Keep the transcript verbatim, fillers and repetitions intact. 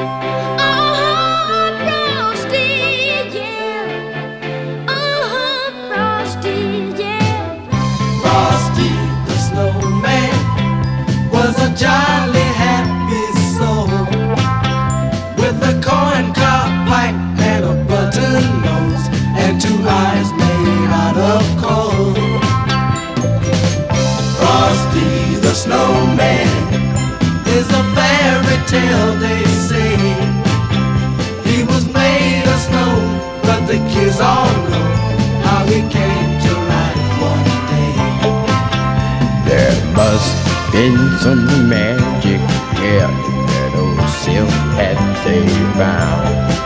Oh, Frosty, yeah. Oh, Frosty, yeah. Frosty the snowman was a jolly happy soul with a corncob pipe and a button nose and two eyes made out of coal. Frosty the snowman is a fairy tale, they say. He was made of snow, but the kids all know how he came to life one day. There must have been some magic here in that old silk hat they found.